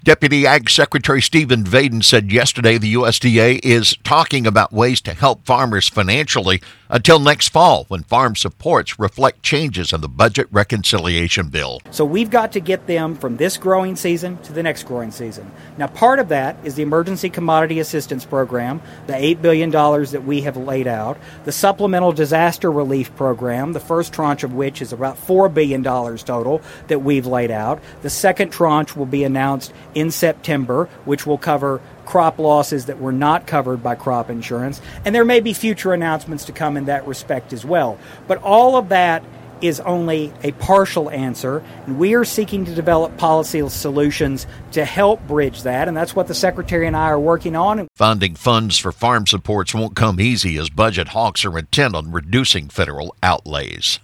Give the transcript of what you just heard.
Deputy Ag Secretary Stephen Vaden said yesterday the USDA is talking about ways to help farmers financially until next fall when farm supports reflect changes in the budget reconciliation bill. So we've got to get them from this growing season to the next growing season. Now, part of that is the Emergency Commodity Assistance Program, the $8 billion that we have laid out, the Supplemental Disaster Relief Program, the first tranche of which is about $4 billion total that we've laid out. The second tranche will be announced in September, which will cover crop losses that were not covered by crop insurance. And there may be future announcements to come in that respect as well. But all of that is only a partial answer, and we are seeking to develop policy solutions to help bridge that, and that's what the Secretary and I are working on. Finding funds for farm supports won't come easy as budget hawks are intent on reducing federal outlays.